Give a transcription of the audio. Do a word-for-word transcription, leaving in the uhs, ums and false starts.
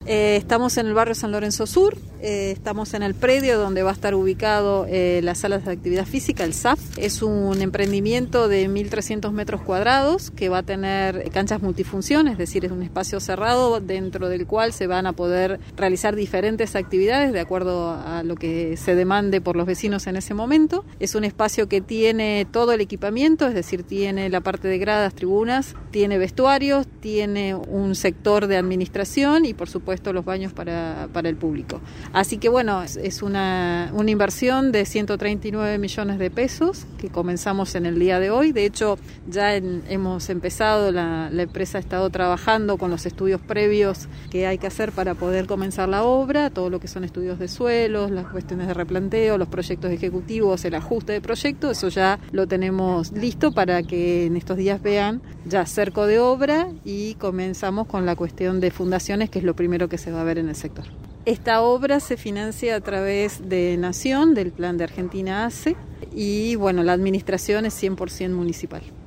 Eh, estamos en el barrio San Lorenzo Sur, eh, estamos en el predio donde va a estar ubicado eh, las salas de actividad física, el S A F. Es un emprendimiento de mil trescientos metros cuadrados que va a tener canchas multifunción, es decir, es un espacio cerrado dentro del cual se van a poder realizar diferentes actividades de acuerdo a lo que se demande por los vecinos en ese momento. Es un espacio que tiene todo el equipamiento, es decir, tiene la parte de gradas, tribunas, tiene vestuarios, tiene un sector de administración y por supuesto los baños para, para el público. Así que bueno, es, es una, una inversión de ciento treinta y nueve millones de pesos que comenzamos en el día de hoy. De hecho, ya en, hemos empezado, la, la empresa ha estado trabajando con los estudios previos que hay que hacer para poder comenzar la obra, todo lo que son estudios de suelos, las cuestiones de replanteo, los proyectos ejecutivos, el ajuste de proyecto, eso ya lo tenemos listo para que en estos días vean ya cerco de obra y comenzamos con la cuestión de fundaciones, que es lo primero que se va a ver en el sector. Esta obra se financia a través de Nación, del plan de Argentina A C E, y bueno, la administración es cien por ciento municipal.